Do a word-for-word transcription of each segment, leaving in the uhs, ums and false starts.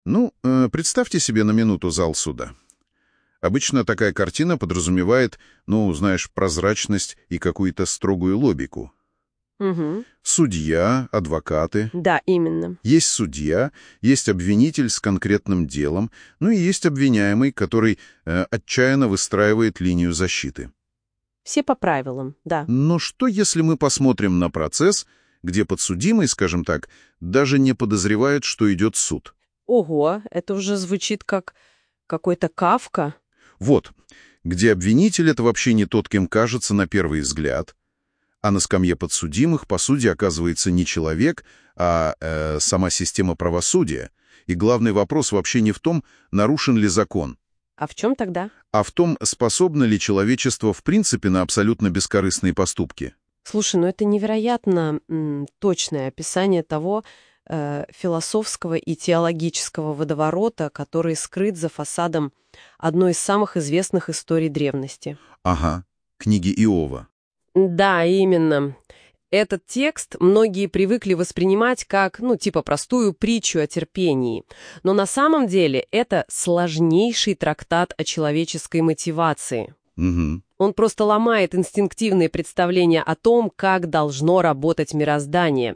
Ну, э, представьте себе на минуту зал суда. Обычно такая картина подразумевает, ну, знаешь, прозрачность и какую-то строгую логику. Угу. Судья, адвокаты. Да, именно. Есть судья, есть обвинитель с конкретным делом, ну и есть обвиняемый, который э, отчаянно выстраивает линию защиты. Все по правилам, да. Но что, если мы посмотрим на процесс, где подсудимый, скажем так, даже не подозревает, что идет суд? Ого, это уже звучит как какой-то Кафка. Вот, где обвинитель — это вообще не тот, кем кажется на первый взгляд, а на скамье подсудимых, по сути, оказывается не человек, а э, сама система правосудия. И главный вопрос вообще не в том, нарушен ли закон, А в чем тогда? а в том, способно ли человечество в принципе на абсолютно бескорыстные поступки. Слушай, ну это невероятно м, точное описание того э, философского и теологического водоворота, который скрыт за фасадом одной из самых известных историй древности. Ага, книги Иова. Да, именно. Этот текст многие привыкли воспринимать как, ну, типа простую притчу о терпении. Но на самом деле это сложнейший трактат о человеческой мотивации. Угу. Он просто ломает инстинктивные представления о том, как должно работать мироздание,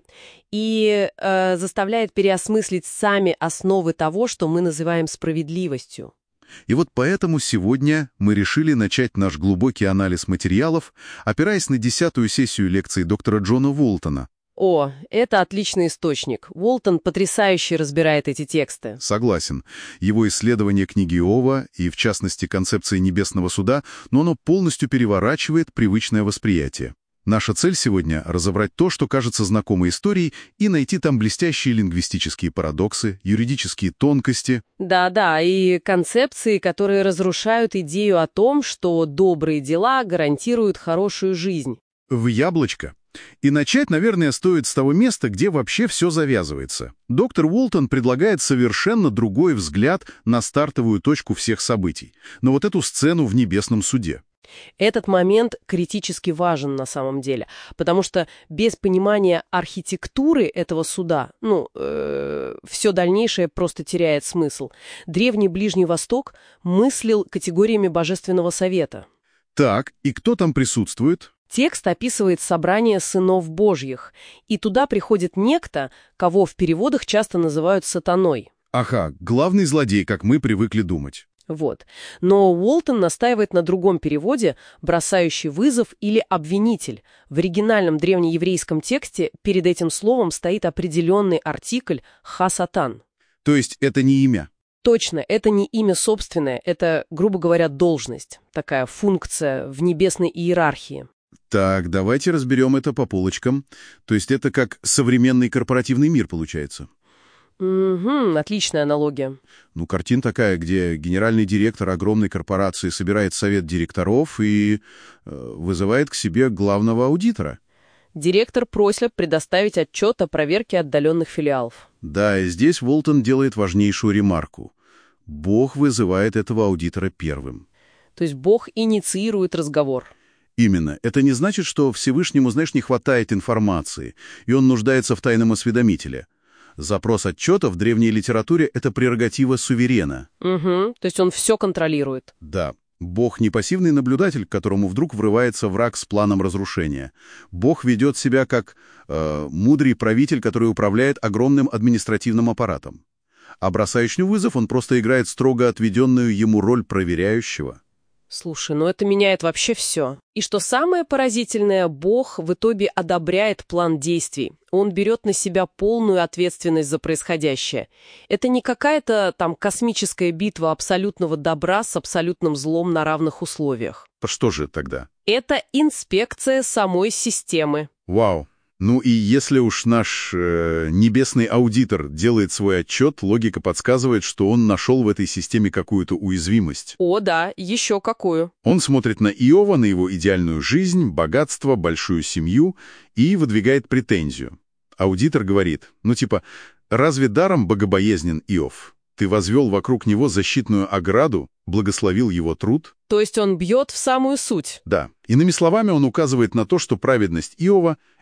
и э, заставляет переосмыслить сами основы того, что мы называем справедливостью. И вот поэтому сегодня мы решили начать наш глубокий анализ материалов, опираясь на десятую сессию лекций доктора Джона Уолтона. О, это отличный источник. Уолтон потрясающе разбирает эти тексты. Согласен. Его исследование книги Иова, и в частности концепции небесного суда, но оно полностью переворачивает привычное восприятие. Наша цель сегодня — разобрать то, что кажется знакомой историей, и найти там блестящие лингвистические парадоксы, юридические тонкости. Да-да, и концепции, которые разрушают идею о том, что добрые дела гарантируют хорошую жизнь. В яблочко. И начать, наверное, стоит с того места, где вообще все завязывается. Доктор Уолтон предлагает совершенно другой взгляд на стартовую точку всех событий, на вот эту сцену в небесном суде. Этот момент критически важен на самом деле, потому что без понимания архитектуры этого суда, ну, э, все дальнейшее просто теряет смысл. Древний Ближний Восток мыслил категориями Божественного Совета. Так, и кто там присутствует? Текст описывает собрание сынов Божьих, и туда приходит некто, кого в переводах часто называют сатаной. Ага, главный злодей, как мы привыкли думать. Вот. Но Уолтон настаивает на другом переводе, бросающий вызов или обвинитель. В оригинальном древнееврейском тексте перед этим словом стоит определенный артикль «ха-сатан». То есть это не имя? Точно, это не имя собственное, это, грубо говоря, должность, такая функция в небесной иерархии. Так, давайте разберем это по полочкам. То есть это как современный корпоративный мир получается? Угу, отличная аналогия. Ну, картина такая, где генеральный директор огромной корпорации собирает совет директоров и э, вызывает к себе главного аудитора. Директор просит предоставить отчет о проверке отдаленных филиалов. Да, и здесь Уолтон делает важнейшую ремарку. Бог вызывает этого аудитора первым. То есть Бог инициирует разговор. Именно. Это не значит, что Всевышнему, знаешь, не хватает информации, и он нуждается в тайном осведомителе. Запрос отчета в древней литературе — это прерогатива суверена. Угу, то есть он все контролирует. Да. Бог не пассивный наблюдатель, к которому вдруг врывается враг с планом разрушения. Бог ведет себя как э, мудрый правитель, который управляет огромным административным аппаратом. А бросающий вызов он просто играет строго отведенную ему роль проверяющего. Слушай, ну это меняет вообще все. И что самое поразительное, Бог в итоге одобряет план действий. Он берет на себя полную ответственность за происходящее. Это не какая-то там космическая битва абсолютного добра с абсолютным злом на равных условиях. Что же тогда? Это инспекция самой системы. Вау! Ну и если уж наш э, небесный аудитор делает свой отчет, логика подсказывает, что он нашел в этой системе какую-то уязвимость. О, да, еще какую. Он смотрит на Иова, на его идеальную жизнь, богатство, большую семью и выдвигает претензию. Аудитор говорит, ну типа, разве даром богобоязнен Иов? Ты возвел вокруг него защитную ограду, благословил его труд? То есть он бьет в самую суть. Да. Иными словами, он указывает на то, что праведность Иова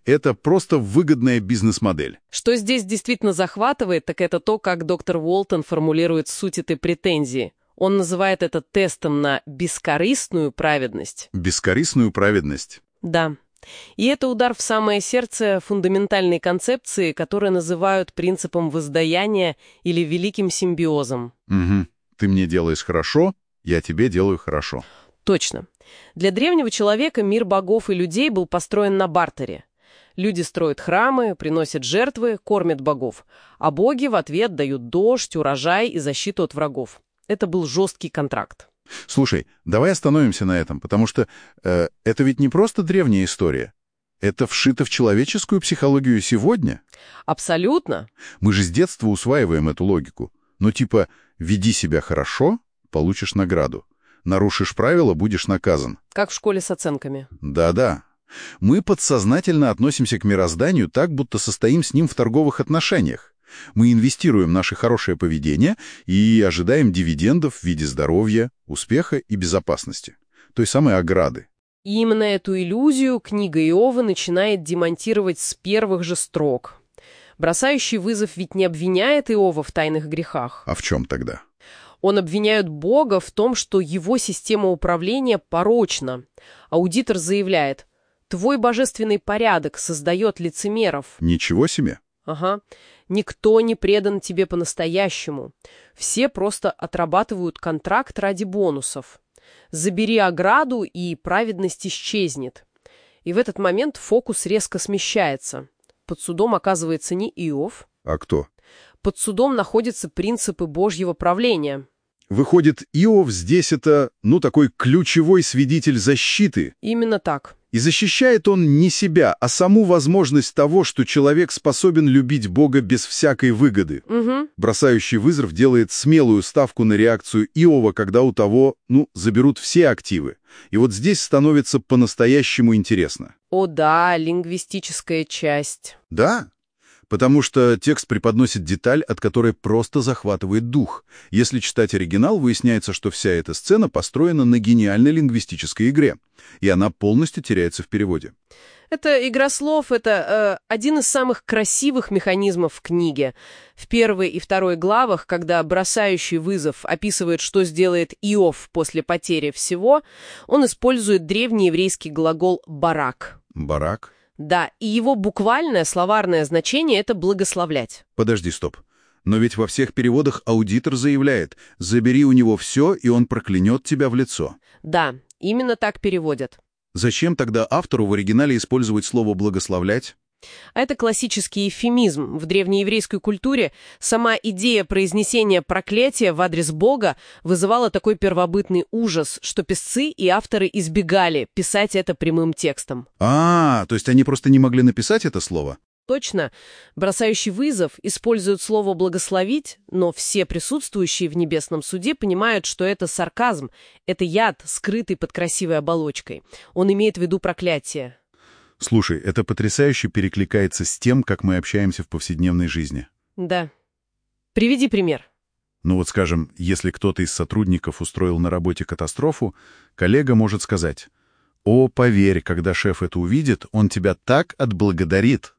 Это просто выгодная бизнес-модель. Что здесь действительно захватывает, так это то, как доктор Уолтон формулирует суть этой претензии. Он называет это тестом на бескорыстную праведность. Бескорыстную праведность. Да. И это удар в самое сердце фундаментальной концепции, которую называют принципом воздаяния или великим симбиозом. Угу. Ты мне делаешь хорошо, я тебе делаю хорошо. Точно. Для древнего человека мир богов и людей был построен на бартере. Люди строят храмы, приносят жертвы, кормят богов, а боги в ответ дают дождь, урожай и защиту от врагов. Это был жесткий контракт. Слушай, давай остановимся на этом, потому что э, это ведь не просто древняя история. Это вшито в человеческую психологию сегодня. Абсолютно. Мы же с детства усваиваем эту логику. Ну типа, веди себя хорошо, получишь награду. Нарушишь правила, будешь наказан. Как в школе с оценками. Да-да. Мы подсознательно относимся к мирозданию так, будто состоим с ним в торговых отношениях. Мы инвестируем в наше хорошее поведение и ожидаем дивидендов в виде здоровья, успеха и безопасности. Той самой ограды. И именно эту иллюзию книга Иова начинает демонтировать с первых же строк. Бросающий вызов ведь не обвиняет Иова в тайных грехах. А в чем тогда? Он обвиняет Бога в том, что его система управления порочна. Аудитор заявляет: «Твой божественный порядок создает лицемеров». Ничего себе. Ага. «Никто не предан тебе по-настоящему. Все просто отрабатывают контракт ради бонусов. Забери ограду, и праведность исчезнет». И в этот момент фокус резко смещается. Под судом оказывается не Иов. А кто? Под судом находятся принципы Божьего правления. Выходит, Иов здесь это, ну, такой ключевой свидетель защиты. Именно так. И защищает он не себя, а саму возможность того, что человек способен любить Бога без всякой выгоды. Угу. Бросающий вызов делает смелую ставку на реакцию Иова, когда у того, ну, заберут все активы. И вот здесь становится по-настоящему интересно. О да, лингвистическая часть. Да, потому что текст преподносит деталь, от которой просто захватывает дух. Если читать оригинал, выясняется, что вся эта сцена построена на гениальной лингвистической игре, и она полностью теряется в переводе. Это игра слов, это э, один из самых красивых механизмов в книге. В первой и второй главах, когда бросающий вызов описывает, что сделает Иов после потери всего, он использует древний еврейский глагол «барак». Барак? Да, и его буквальное словарное значение — это «благословлять». Подожди, стоп. Но ведь во всех переводах аудитор заявляет: «Забери у него все, и он проклянет тебя в лицо». Да, именно так переводят. Зачем тогда автору в оригинале использовать слово «благословлять»? А это классический эвфемизм. В древнееврейской культуре сама идея произнесения проклятия в адрес Бога вызывала такой первобытный ужас, что писцы и авторы избегали писать это прямым текстом. А, то есть они просто не могли написать это слово? Точно. Бросающий вызов использует слово «благословить», но все присутствующие в небесном суде понимают, что это сарказм, это яд, скрытый под красивой оболочкой. Он имеет в виду проклятие. Слушай, это потрясающе перекликается с тем, как мы общаемся в повседневной жизни. Да. Приведи пример. Ну вот, скажем, если кто-то из сотрудников устроил на работе катастрофу, коллега может сказать: «О, поверь, когда шеф это увидит, он тебя так отблагодарит».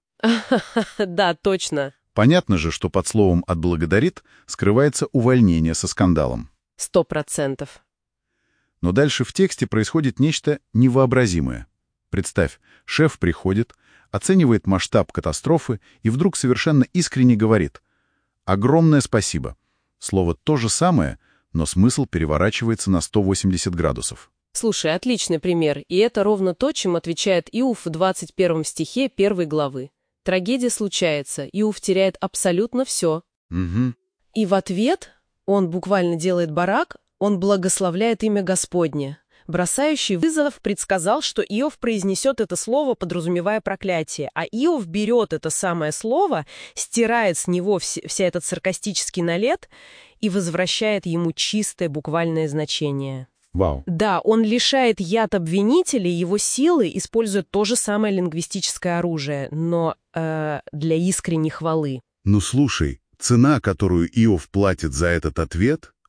Да, точно. Понятно же, что под словом «отблагодарит» скрывается увольнение со скандалом. Сто процентов. Но дальше в тексте происходит нечто невообразимое. Представь, шеф приходит, оценивает масштаб катастрофы и вдруг совершенно искренне говорит: «Огромное спасибо». Слово то же самое, но смысл переворачивается на сто восемьдесят градусов. Слушай, отличный пример, и это ровно то, чем отвечает Иов в двадцать первом стихе первой главы. Трагедия случается, Иов теряет абсолютно все. Угу. И в ответ он буквально делает барак, он благословляет имя Господне. Бросающий вызов предсказал, что Иов произнесет это слово, подразумевая проклятие, а Иов берет это самое слово, стирает с него вс- вся этот саркастический налет и возвращает ему чистое буквальное значение. Вау. Да, он лишает яд обвинителей его силы, используя то же самое лингвистическое оружие, но э, для искренней хвалы. Ну слушай, цена, которую Иов платит за этот ответ,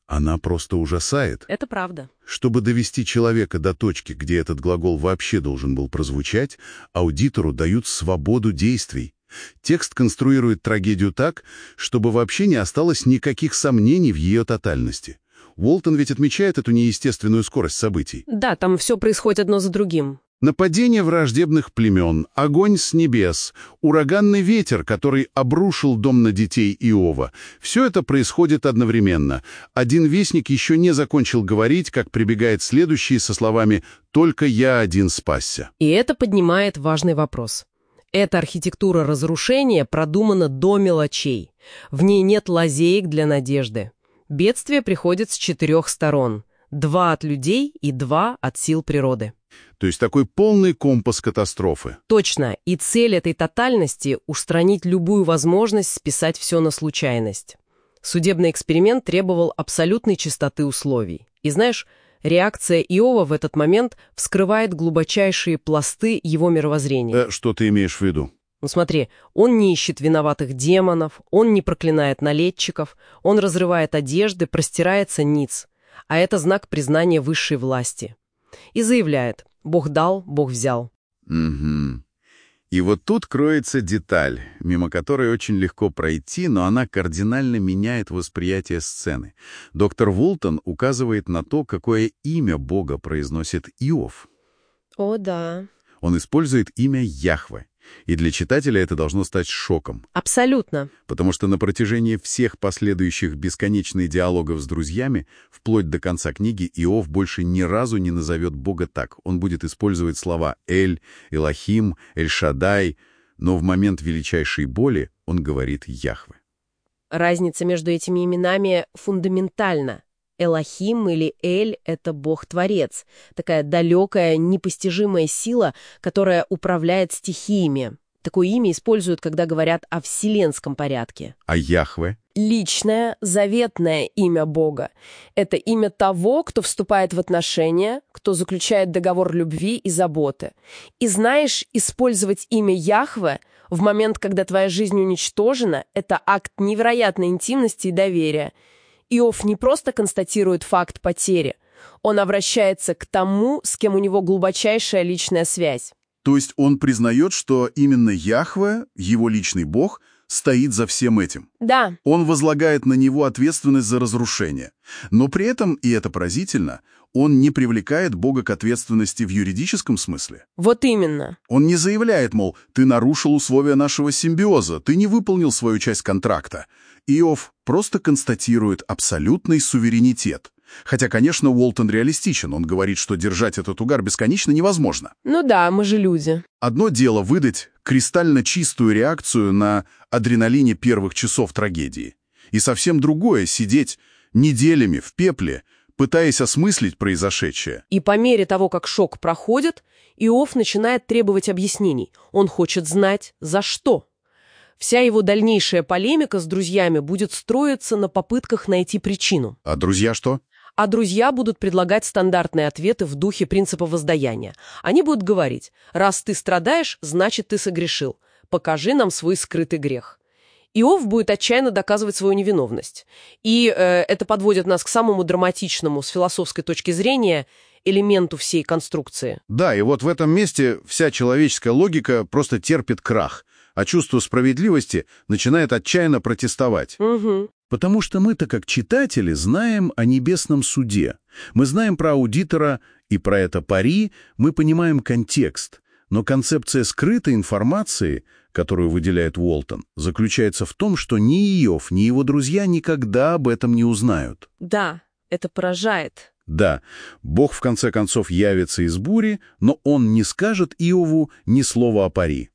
Она просто ужасает. Это правда. Чтобы довести человека до точки, где этот глагол вообще должен был прозвучать, аудитору дают свободу действий. Текст конструирует трагедию так, чтобы вообще не осталось никаких сомнений в ее тотальности. Уолтон ведь отмечает эту неестественную скорость событий. Да, там все происходит одно за другим. Нападение враждебных племен, огонь с небес, ураганный ветер, который обрушил дом на детей Иова — все это происходит одновременно. Один вестник еще не закончил говорить, как прибегает следующий со словами «только я один спасся». И это поднимает важный вопрос. Эта архитектура разрушения продумана до мелочей. В ней нет лазеек для надежды. Бедствие приходит с четырех сторон. Два от людей и два от сил природы. То есть такой полный компас катастрофы. Точно. И цель этой тотальности — устранить любую возможность списать все на случайность. Судебный эксперимент требовал абсолютной чистоты условий. И знаешь, реакция Иова в этот момент вскрывает глубочайшие пласты его мировоззрения. Э, что ты имеешь в виду? Ну смотри, он не ищет виноватых демонов, он не проклинает налетчиков, он разрывает одежды, простирается ниц. А это знак признания высшей власти. И заявляет: «Бог дал, Бог взял». Угу. И вот тут кроется деталь, мимо которой очень легко пройти, но она кардинально меняет восприятие сцены. Доктор Уолтон указывает на то, какое имя Бога произносит Иов. О, да. Он использует имя Яхве. И для читателя это должно стать шоком. Абсолютно. Потому что на протяжении всех последующих бесконечных диалогов с друзьями, вплоть до конца книги, Иов больше ни разу не назовет Бога так. Он будет использовать слова «Эль», «Элохим», «Эль-Шадай», но в момент величайшей боли он говорит «Яхве». Разница между этими именами фундаментальна. Элохим или Эль — это Бог-творец, такая далекая, непостижимая сила, которая управляет стихиями. Такое имя используют, когда говорят о вселенском порядке. А Яхве? Личное, заветное имя Бога. Это имя того, кто вступает в отношения, кто заключает договор любви и заботы. И знаешь, использовать имя Яхве в момент, когда твоя жизнь уничтожена, это акт невероятной интимности и доверия. Иов не просто констатирует факт потери, он обращается к тому, с кем у него глубочайшая личная связь. То есть он признает, что именно Яхве, его личный бог, стоит за всем этим. Да. Он возлагает на него ответственность за разрушение. Но при этом, и это поразительно, он не привлекает Бога к ответственности в юридическом смысле. Вот именно. Он не заявляет, мол, ты нарушил условия нашего симбиоза, ты не выполнил свою часть контракта. Иов просто констатирует абсолютный суверенитет. Хотя, конечно, Уолтон реалистичен. Он говорит, что держать этот угар бесконечно невозможно. Ну да, мы же люди. Одно дело выдать кристально чистую реакцию на адреналине первых часов трагедии. И совсем другое — сидеть неделями в пепле, пытаясь осмыслить произошедшее. И по мере того, как шок проходит, Иов начинает требовать объяснений. Он хочет знать, за что. Вся его дальнейшая полемика с друзьями будет строиться на попытках найти причину. А друзья что? А друзья будут предлагать стандартные ответы в духе принципа воздаяния. Они будут говорить: раз ты страдаешь, значит ты согрешил. Покажи нам свой скрытый грех. Иов будет отчаянно доказывать свою невиновность. И э, это подводит нас к самому драматичному с философской точки зрения элементу всей конструкции. Да, и вот в этом месте вся человеческая логика просто терпит крах, а чувство справедливости начинает отчаянно протестовать. Угу. Потому что мы-то, как читатели, знаем о небесном суде. Мы знаем про аудитора и про это пари, мы понимаем контекст. Но концепция скрытой информации, которую выделяет Уолтон, заключается в том, что ни Иов, ни его друзья никогда об этом не узнают. Да, это поражает. Да, Бог в конце концов явится из бури, но он не скажет Иову ни слова о пари.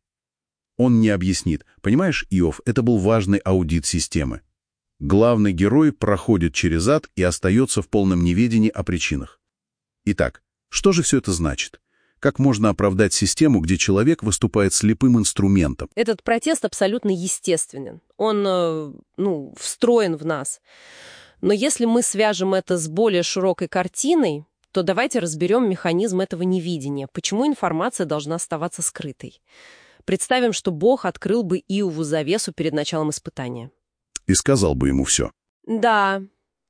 Он не объяснит. Понимаешь, Иов, это был важный аудит системы. Главный герой проходит через ад и остается в полном неведении о причинах. Итак, что же все это значит? Как можно оправдать систему, где человек выступает слепым инструментом? Этот протест абсолютно естественен. Он, э, ну, встроен в нас. Но если мы свяжем это с более широкой картиной, то давайте разберем механизм этого невидения. Почему информация должна оставаться скрытой? Представим, что Бог открыл бы Иову завесу перед началом испытания. И сказал бы ему все. Да.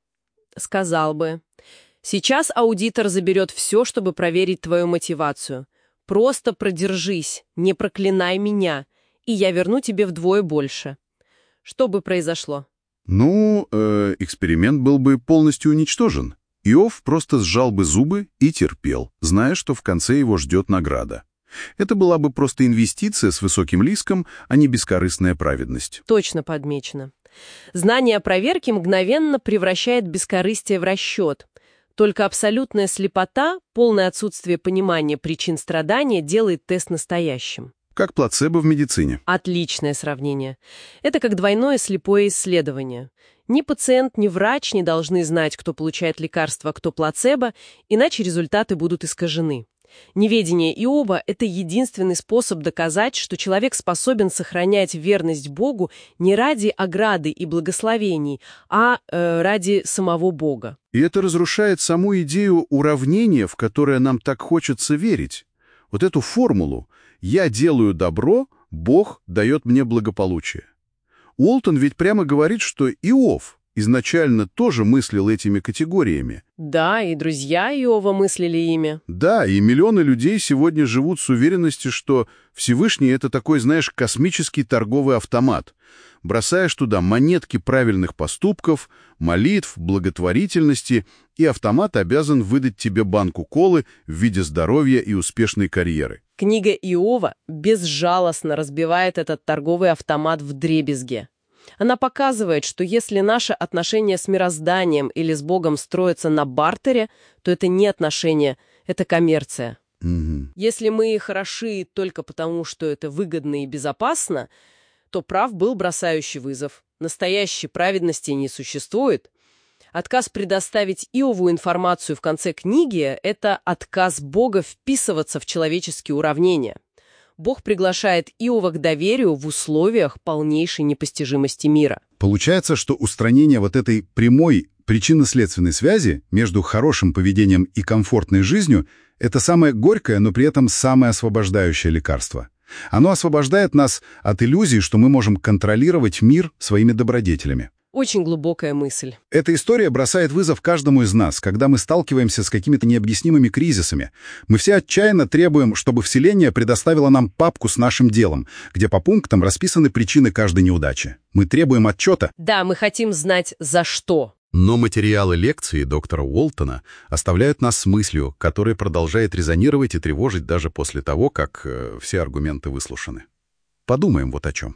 Сказал бы. Сейчас аудитор заберет все, чтобы проверить твою мотивацию. Просто продержись, не проклинай меня, и я верну тебе вдвое больше. Что бы произошло? Ну, э, эксперимент был бы полностью уничтожен. Иов просто сжал бы зубы и терпел, зная, что в конце его ждет награда. Это была бы просто инвестиция с высоким риском, а не бескорыстная праведность. Точно подмечено. Знание о проверке мгновенно превращает бескорыстие в расчет. Только абсолютная слепота, полное отсутствие понимания причин страдания делает тест настоящим. Как плацебо в медицине. Отличное сравнение. Это как двойное слепое исследование. Ни пациент, ни врач не должны знать, кто получает лекарство, а кто плацебо, иначе результаты будут искажены. Неведение Иова – это единственный способ доказать, что человек способен сохранять верность Богу не ради ограды и благословений, а э, ради самого Бога. И это разрушает саму идею уравнения, в которое нам так хочется верить. Вот эту формулу «я делаю добро, Бог дает мне благополучие». Уолтон ведь прямо говорит, что Иов изначально тоже мыслил этими категориями. Да, и друзья Иова мыслили ими. Да, и миллионы людей сегодня живут с уверенностью, что Всевышний — это такой, знаешь, космический торговый автомат. Бросаешь туда монетки правильных поступков, молитв, благотворительности, и автомат обязан выдать тебе банку колы в виде здоровья и успешной карьеры. Книга Иова безжалостно разбивает этот торговый автомат вдребезги. Она показывает, что если наше отношение с мирозданием или с Богом строится на бартере, то это не отношения, это коммерция. Угу. Если мы хороши только потому, что это выгодно и безопасно, то прав был бросающий вызов. Настоящей праведности не существует. Отказ предоставить Иову информацию в конце книги – это отказ Бога вписываться в человеческие уравнения. Бог приглашает Иова к доверию в условиях полнейшей непостижимости мира. Получается, что устранение вот этой прямой причинно-следственной связи между хорошим поведением и комфортной жизнью – это самое горькое, но при этом самое освобождающее лекарство. Оно освобождает нас от иллюзии, что мы можем контролировать мир своими добродетелями. Очень глубокая мысль. Эта история бросает вызов каждому из нас, когда мы сталкиваемся с какими-то необъяснимыми кризисами. Мы все отчаянно требуем, чтобы Вселенная предоставила нам папку с нашим делом, где по пунктам расписаны причины каждой неудачи. Мы требуем отчета. Да, мы хотим знать, за что. Но материалы лекции доктора Уолтона оставляют нас с мыслью, которая продолжает резонировать и тревожить даже после того, как э, все аргументы выслушаны. Подумаем вот о чем.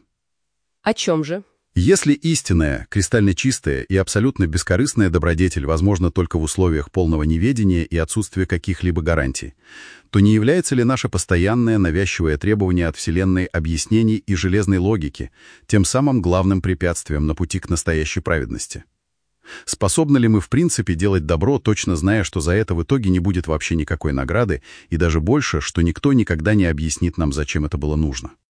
О чем же? Если истинная, кристально чистая и абсолютно бескорыстная добродетель возможна только в условиях полного неведения и отсутствия каких-либо гарантий, то не является ли наше постоянное навязчивое требование от Вселенной объяснений и железной логики тем самым главным препятствием на пути к настоящей праведности? Способны ли мы в принципе делать добро, точно зная, что за это в итоге не будет вообще никакой награды, и даже больше, что никто никогда не объяснит нам, зачем это было нужно?